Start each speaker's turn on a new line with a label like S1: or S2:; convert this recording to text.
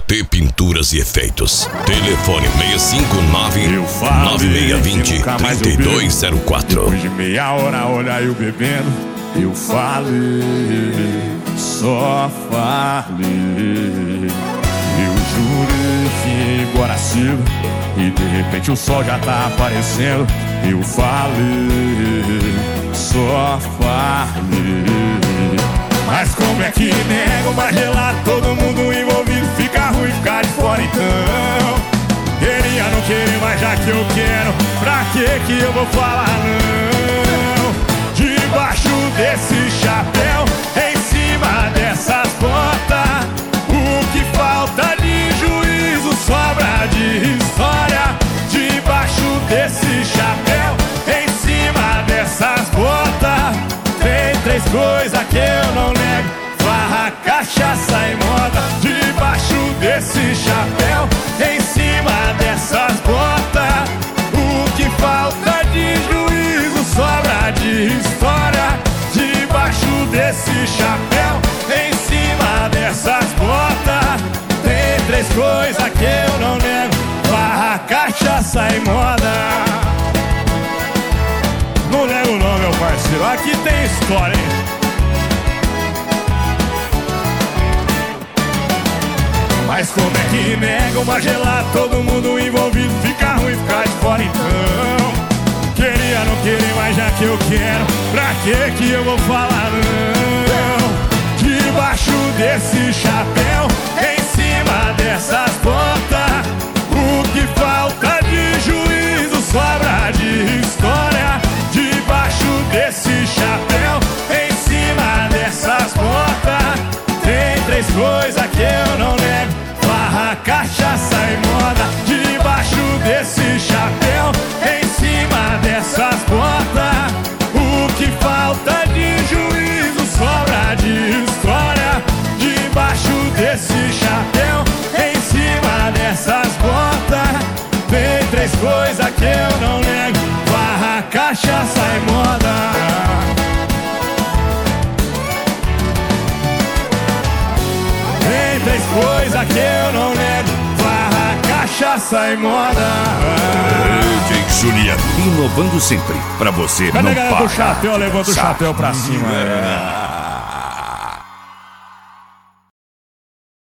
S1: AT Pinturas e Efeitos. Telefone 659-9620-3204.
S2: Depois de meia hora, olha eu bebendo. Eu falei, só falei. Eu jurei que ia embora cedo e de repente o sol já tá aparecendo. Eu falei, só falei. Mas como é que nego uma gelada? Todo mundo envolvido fica ruim ficar de fora então. Queria não querer, mas já que eu quero, pra que eu vou falar não? Debaixo desse chapéu, em cima dessas botas, o que falta de juízo sobra de história. Debaixo desse chapéu, em cima dessas botas, tem três coisas que eu não nego: farra, cachaça e moda. Debaixo desse chapéu, em cima dessas botas, o que falta de juízo sobra de história. Debaixo desse chapéu, em cima dessas botas, tem três coisas que eu não nego: farra, cachaça e moda. Não nego não, meu parceiro, aqui tem história, hein? Mas como é que nega uma gelada? Todo mundo envolvido fica ruim ficar de fora então. Queria não querer, mas já que eu quero, pra que eu vou falar não? Debaixo desse chapéu, em cima dessas botas, o que falta de juízo sobra de história. Debaixo desse chapéu, em cima dessas botas, tem três coisas que eu não nego: farra, cachaça e moda. Debaixo desse chapéu, em cima dessas botas, o que falta de juízo sobra de história. Debaixo desse chapéu, em cima dessas botas, tem três coisas que eu não nego: farra, cachaça e moda. Tem três coisas que eu não nego: farra, cachaça e moda.
S3: DJ Juliano, inovando sempre, pra você
S2: Cadê
S3: não
S2: a galera do
S3: parar.
S2: chapéu? Levanta o chapéu pra cima.